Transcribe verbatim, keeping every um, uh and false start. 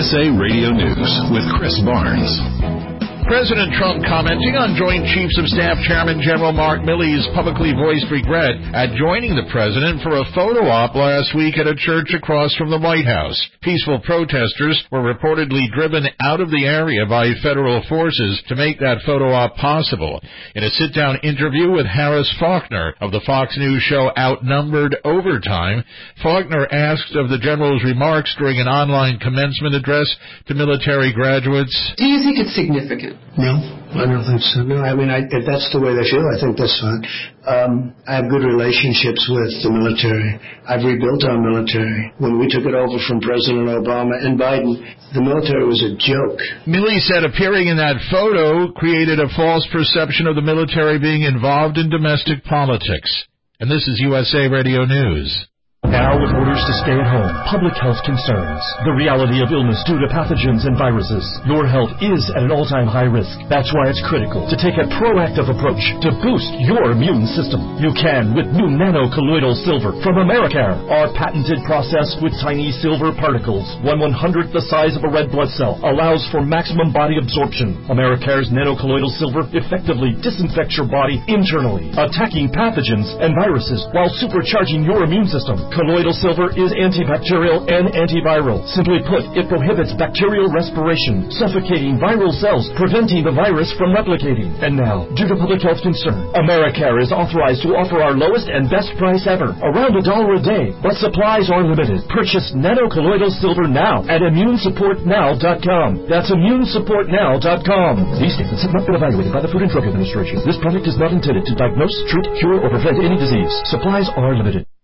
S A Radio News with Chris Barnes. President Trump commenting on Joint Chiefs of Staff Chairman General Mark Milley's publicly voiced regret at joining the president for a photo op last week at a church across from the White House. Peaceful protesters were reportedly driven out of the area by federal forces to make that photo op possible. In a sit-down interview with Harris Faulkner of the Fox News show Outnumbered Overtime, Faulkner asked of the general's remarks during an online commencement address to military graduates, "Do you think it's significant?" No, I don't think so. No, I mean, I, if that's the way they feel, I think that's fine. Um, I have good relationships with the military. I've rebuilt our military. When we took it over from President Obama and Biden, the military was a joke. Milley said appearing in that photo created a false perception of the military being involved in domestic politics. And this is U S A Radio News. Now with orders to stay at home, public health concerns, the reality of illness due to pathogens and viruses. Your health is at an all-time high risk. That's why it's critical to take a proactive approach to boost your immune system. You can with new nano-colloidal silver from Americare, our patented process with tiny silver particles. One one-hundredth the size of a red blood cell allows for maximum body absorption. Americare's nano-colloidal silver effectively disinfects your body internally, attacking pathogens and viruses while supercharging your immune system. Colloidal silver is antibacterial and antiviral. Simply put, it prohibits bacterial respiration, suffocating viral cells, preventing the virus from replicating. And now, due to public health concern, Americare is authorized to offer our lowest and best price ever, around a dollar a day. But supplies are limited. Purchase nano-colloidal silver now at immune support now dot com. That's immune support now dot com. These statements have not been evaluated by the Food and Drug Administration. This product is not intended to diagnose, treat, cure, or prevent any disease. Supplies are limited.